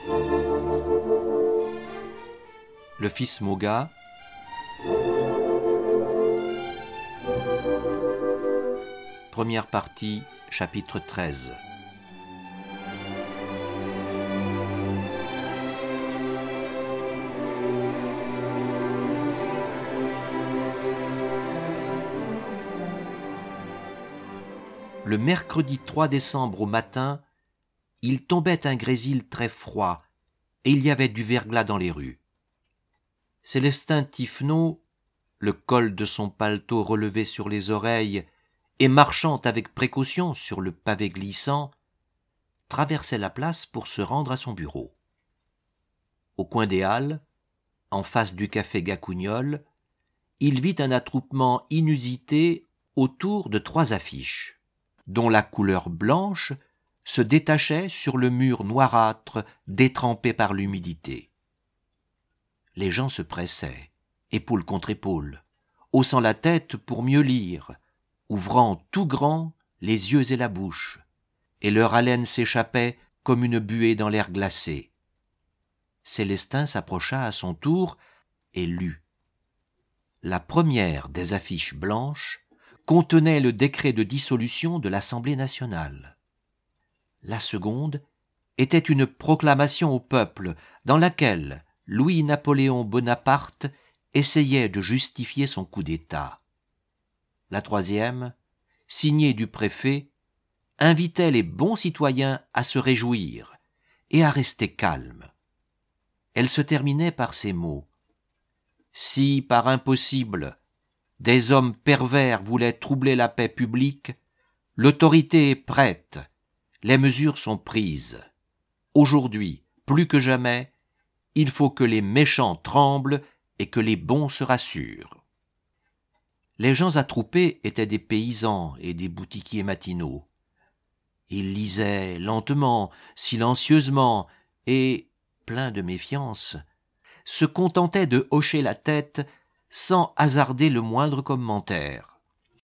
Le fils Maugas. Première partie, chapitre 13. Le mercredi 3 décembre au matin, il tombait un grésil très froid et il y avait du verglas dans les rues. Célestin Tifenot, le col de son paletot relevé sur les oreilles et marchant avec précaution sur le pavé glissant, traversait la place pour se rendre à son bureau. Au coin des Halles, en face du café Gacougnol, il vit un attroupement inusité autour de 3 affiches, dont la couleur blanche se détachait sur le mur noirâtre détrempé par l'humidité. Les gens se pressaient, épaule contre épaule, haussant la tête pour mieux lire, ouvrant tout grand les yeux et la bouche, et leur haleine s'échappait comme une buée dans l'air glacé. Célestin s'approcha à son tour et lut. La première des affiches blanches contenait le décret de dissolution de l'Assemblée nationale. La seconde était une proclamation au peuple dans laquelle Louis-Napoléon Bonaparte essayait de justifier son coup d'État. La troisième, signée du préfet, invitait les bons citoyens à se réjouir et à rester calmes. Elle se terminait par ces mots. Si, par impossible, des hommes pervers voulaient troubler la paix publique, l'autorité est prête, les mesures sont prises. Aujourd'hui, plus que jamais, il faut que les méchants tremblent et que les bons se rassurent. Les gens attroupés étaient des paysans et des boutiquiers matinaux. Ils lisaient lentement, silencieusement et, pleins de méfiance, se contentaient de hocher la tête sans hasarder le moindre commentaire.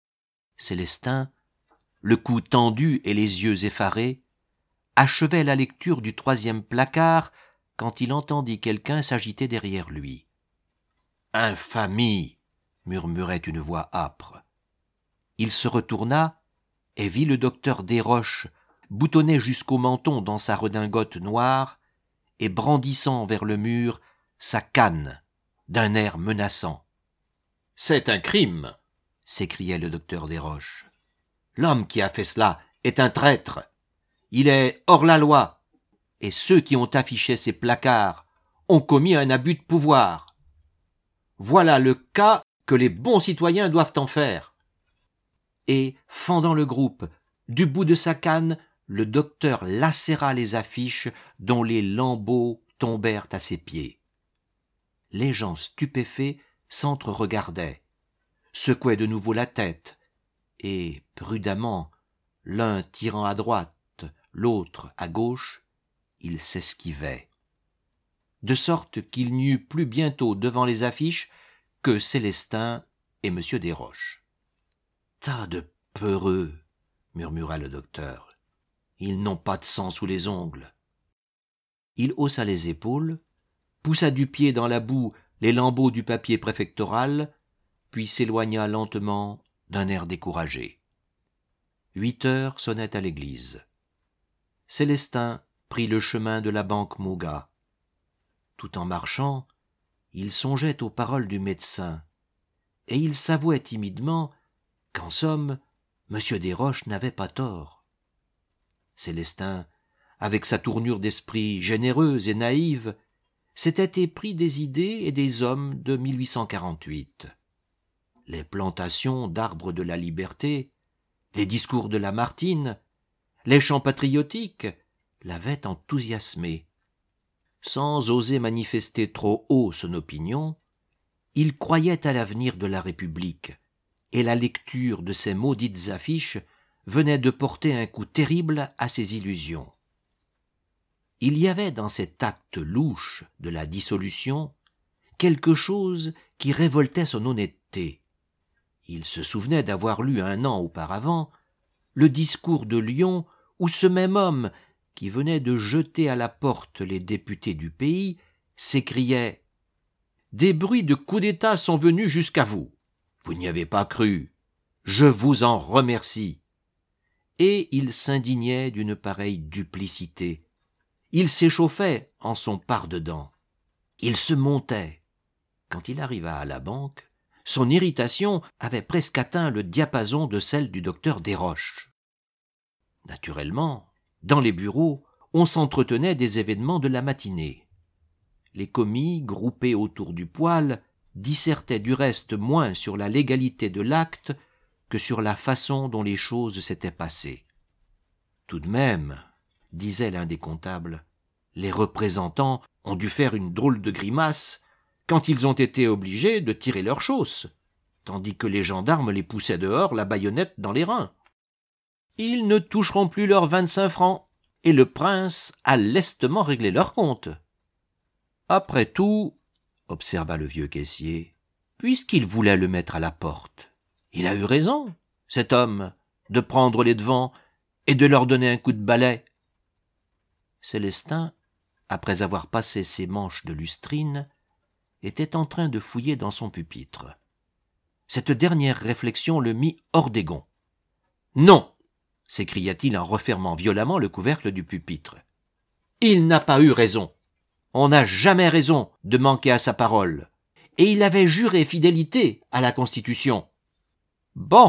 Célestin, le cou tendu et les yeux effarés, achevait la lecture du 3e placard quand il entendit quelqu'un s'agiter derrière lui. « Infamie !» murmurait une voix âpre. Il se retourna et vit le docteur Desroches, boutonné jusqu'au menton dans sa redingote noire et brandissant vers le mur sa canne d'un air menaçant. « C'est un crime !» s'écriait le docteur Desroches. « L'homme qui a fait cela est un traître. Il est hors la loi. Et ceux qui ont affiché ces placards ont commis un abus de pouvoir. Voilà le cas que les bons citoyens doivent en faire. » Et, fendant le groupe, du bout de sa canne, le docteur lacéra les affiches dont les lambeaux tombèrent à ses pieds. Les gens stupéfaits s'entre-regardaient, secouaient de nouveau la tête, et, prudemment, l'un tirant à droite, l'autre à gauche, ils s'esquivaient. De sorte qu'il n'y eut plus bientôt devant les affiches que Célestin et M. Desroches. « Tas de peureux !» murmura le docteur. « Ils n'ont pas de sang sous les ongles. » Il haussa les épaules, poussa du pied dans la boue les lambeaux du papier préfectoral, puis s'éloigna lentement d'un air découragé. 8 heures sonnaient à l'église. Célestin prit le chemin de la banque Maugas. Tout en marchant, il songeait aux paroles du médecin, et il s'avouait timidement qu'en somme, M. Desroches n'avait pas tort. Célestin, avec sa tournure d'esprit généreuse et naïve, s'était épris des idées et des hommes de 1848. Les plantations d'arbres de la liberté, les discours de Lamartine, les chants patriotiques l'avaient enthousiasmé. Sans oser manifester trop haut son opinion, il croyait à l'avenir de la République, et la lecture de ces maudites affiches venait de porter un coup terrible à ses illusions. Il y avait dans cet acte louche de la dissolution quelque chose qui révoltait son honnêteté. Il se souvenait d'avoir lu 1 an auparavant le discours de Lyon où ce même homme, qui venait de jeter à la porte les députés du pays, s'écriait « Des bruits de coup d'État sont venus jusqu'à vous. Vous n'y avez pas cru. Je vous en remercie. » Et il s'indignait d'une pareille duplicité. Il s'échauffait en son part-dedans. Il se montait. Quand il arriva à la banque, son irritation avait presque atteint le diapason de celle du docteur Desroches. Naturellement, dans les bureaux, on s'entretenait des événements de la matinée. Les commis, groupés autour du poêle, dissertaient du reste moins sur la légalité de l'acte que sur la façon dont les choses s'étaient passées. Tout de même, disait l'un des comptables, les représentants ont dû faire une drôle de grimace quand ils ont été obligés de tirer leurs chausses, tandis que les gendarmes les poussaient dehors la baïonnette dans les reins. Ils ne toucheront plus leurs 25 francs, et le prince a lestement réglé leur compte. Après tout, observa le vieux caissier, puisqu'il voulait le mettre à la porte, il a eu raison, cet homme, de prendre les devants et de leur donner un coup de balai. Célestin, après avoir passé ses manches de lustrine, était en train de fouiller dans son pupitre. Cette dernière réflexion le mit hors des gonds. « Non !» s'écria-t-il en refermant violemment le couvercle du pupitre. « Il n'a pas eu raison. On n'a jamais raison de manquer à sa parole. Et il avait juré fidélité à la Constitution. »« Bon !»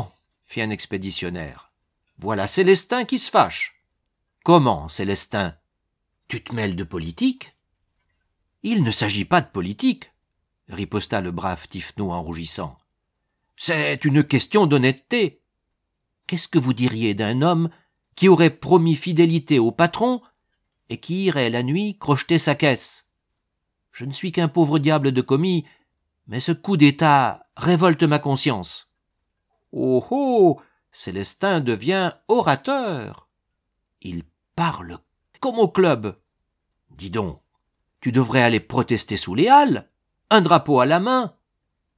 fit un expéditionnaire. « Voilà Célestin qui se fâche. »« Comment, Célestin ? Tu te mêles de politique ?»« Il ne s'agit pas de politique, » riposta le brave Tifno en rougissant. « C'est une question d'honnêteté. Qu'est-ce que vous diriez d'un homme qui aurait promis fidélité au patron et qui irait la nuit crocheter sa caisse? Je ne suis qu'un pauvre diable de commis, mais ce coup d'État révolte ma conscience. »« Oh oh ! Célestin devient orateur. Il parle comme au club. Dis donc, tu devrais aller protester sous les halles, un drapeau à la main. »« Oui, »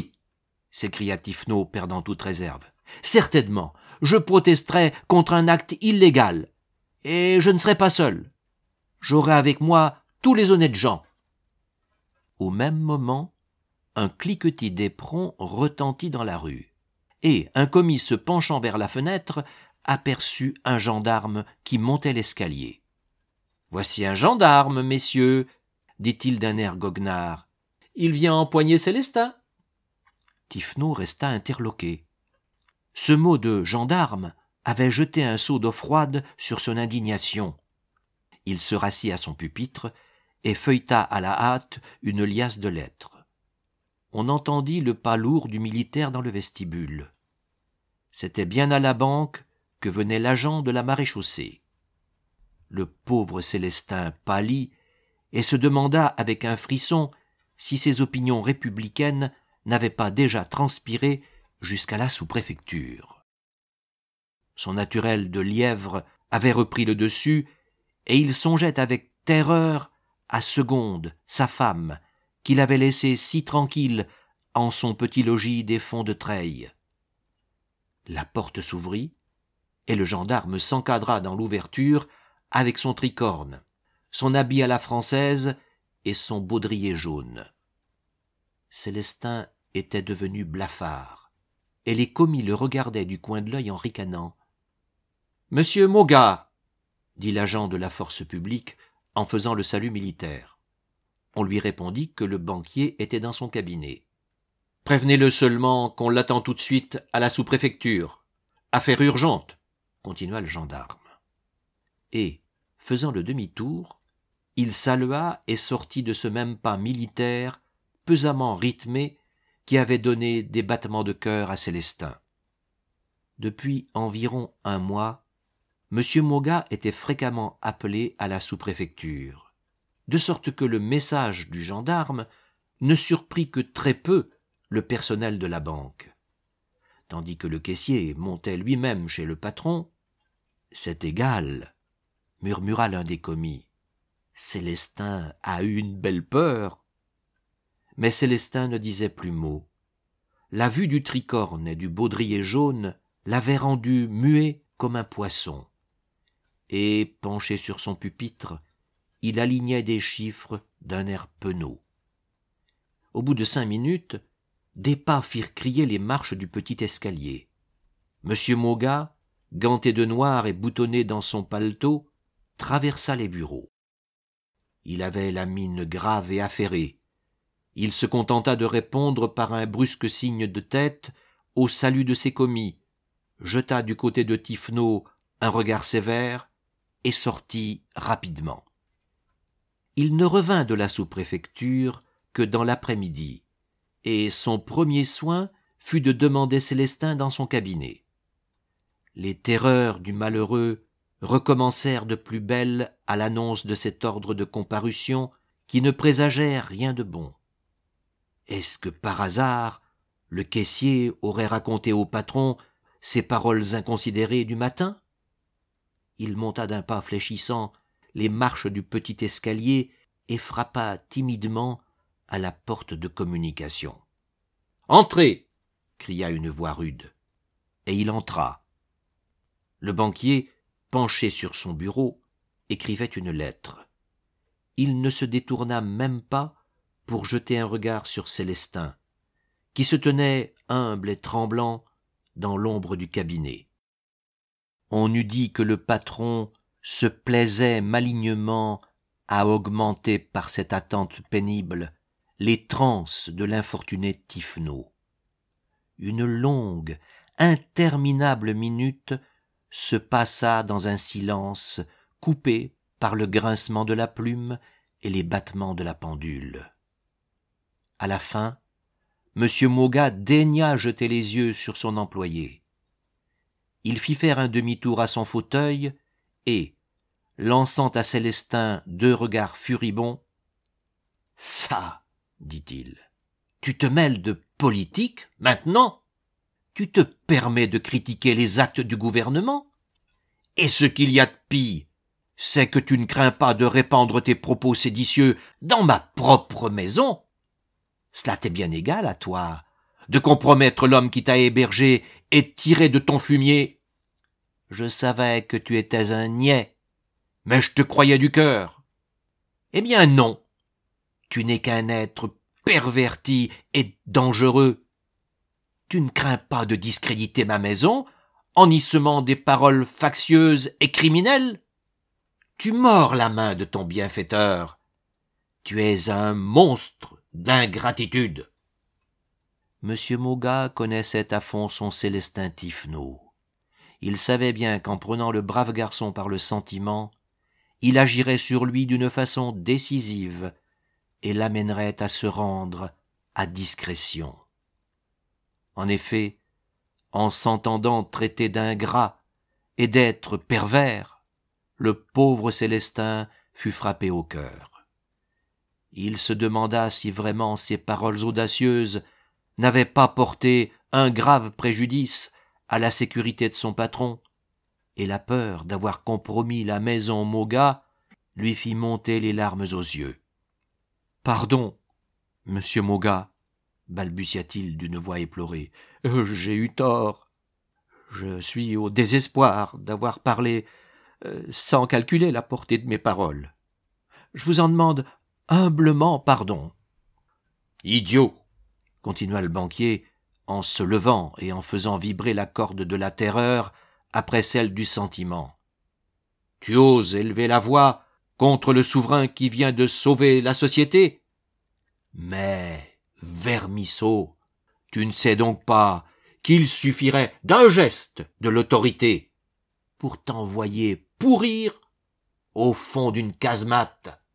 s'écria Tifno, perdant toute réserve. « Certainement, je protesterai contre un acte illégal. Et je ne serai pas seul. J'aurai avec moi tous les honnêtes gens. » Au même moment, un cliquetis d'éperons retentit dans la rue, et un commis se penchant vers la fenêtre aperçut un gendarme qui montait l'escalier. « Voici un gendarme, messieurs, » dit-il d'un air goguenard. « Il vient empoigner Célestin. » Tifno resta interloqué. Ce mot de gendarme avait jeté un seau d'eau froide sur son indignation. Il se rassit à son pupitre et feuilleta à la hâte une liasse de lettres. On entendit le pas lourd du militaire dans le vestibule. C'était bien à la banque que venait l'agent de la maréchaussée. Le pauvre Célestin pâlit et se demanda avec un frisson si ses opinions républicaines n'avaient pas déjà transpiré jusqu'à la sous-préfecture. Son naturel de lièvre avait repris le dessus, et il songeait avec terreur à Segonde, sa femme, qu'il avait laissée si tranquille en son petit logis des fonds de Treille. La porte s'ouvrit, et le gendarme s'encadra dans l'ouverture avec son tricorne, son habit à la française et son baudrier jaune. Célestin était devenu blafard, et les commis le regardaient du coin de l'œil en ricanant. « Monsieur Moga !» dit l'agent de la force publique en faisant le salut militaire. On lui répondit que le banquier était dans son cabinet. « Prévenez-le seulement qu'on l'attend tout de suite à la sous-préfecture. Affaire urgente !» continua le gendarme. Et, faisant le demi-tour, il salua et sortit de ce même pas militaire, pesamment rythmé, qui avait donné des battements de cœur à Célestin. Depuis environ un mois, M. Moga était fréquemment appelé à la sous-préfecture, de sorte que le message du gendarme ne surprit que très peu le personnel de la banque. Tandis que le caissier montait lui-même chez le patron, « C'est égal, » murmura l'un des commis. « Célestin a eu une belle peur. » Mais Célestin ne disait plus mot. La vue du tricorne et du baudrier jaune l'avait rendu muet comme un poisson. et, penché sur son pupitre, il alignait des chiffres d'un air penaud. Au bout de 5 minutes, des pas firent crier les marches du petit escalier. Monsieur Maugas, ganté de noir et boutonné dans son paletot, traversa les bureaux. Il avait la mine grave et affairée. Il se contenta de répondre par un brusque signe de tête au salut de ses commis, jeta du côté de Tifno un regard sévère et sortit rapidement. Il ne revint de la sous-préfecture que dans l'après-midi, et son premier soin fut de demander Célestin dans son cabinet. Les terreurs du malheureux recommencèrent de plus belle à l'annonce de cet ordre de comparution qui ne présageait rien de bon. Est-ce que par hasard le caissier aurait raconté au patron ces paroles inconsidérées du matin? Il monta d'un pas fléchissant les marches du petit escalier et frappa timidement à la porte de communication. « Entrez !» cria une voix rude, et il entra. Le banquier, penché sur son bureau, écrivait une lettre. Il ne se détourna même pas pour jeter un regard sur Célestin, qui se tenait humble et tremblant dans l'ombre du cabinet. On eût dit que le patron se plaisait malignement à augmenter par cette attente pénible les transes de l'infortuné Tifno. Une longue, interminable minute se passa dans un silence coupé par le grincement de la plume et les battements de la pendule. À la fin, M. Maugas daigna jeter les yeux sur son employé. Il fit faire un demi-tour à son fauteuil et, lançant à Célestin 2 regards furibonds, « Ça, dit-il, tu te mêles de politique, maintenant? Tu te permets de critiquer les actes du gouvernement? Et ce qu'il y a de pis, c'est que tu ne crains pas de répandre tes propos séditieux dans ma propre maison. Cela t'est bien égal à toi, de compromettre l'homme qui t'a hébergé et tirer de ton fumier. Je savais que tu étais un niais, mais je te croyais du cœur. Eh bien non, tu n'es qu'un être perverti et dangereux. Tu ne crains pas de discréditer ma maison en y semant des paroles factieuses et criminelles? Tu mords la main de ton bienfaiteur. Tu es un monstre d'ingratitude. Monsieur Maugas connaissait à fond son Célestin Tifno. Il savait bien qu'en prenant le brave garçon par le sentiment, il agirait sur lui d'une façon décisive et l'amènerait à se rendre à discrétion. En effet, en s'entendant traiter d'ingrat et d'être pervers, le pauvre Célestin fut frappé au cœur. Il se demanda si vraiment ces paroles audacieuses n'avaient pas porté un grave préjudice à la sécurité de son patron, et la peur d'avoir compromis la maison Maugas lui fit monter les larmes aux yeux. « Pardon, monsieur Maugas, balbutia-t-il d'une voix éplorée, j'ai eu tort. Je suis au désespoir d'avoir parlé sans calculer la portée de mes paroles. Je vous en demande humblement pardon. »« Idiot !» continua le banquier, en se levant et en faisant vibrer la corde de la terreur après celle du sentiment. « Tu oses élever la voix contre le souverain qui vient de sauver la société? Mais, vermisseau, tu ne sais donc pas qu'il suffirait d'un geste de l'autorité pour t'envoyer pourrir au fond d'une casemate.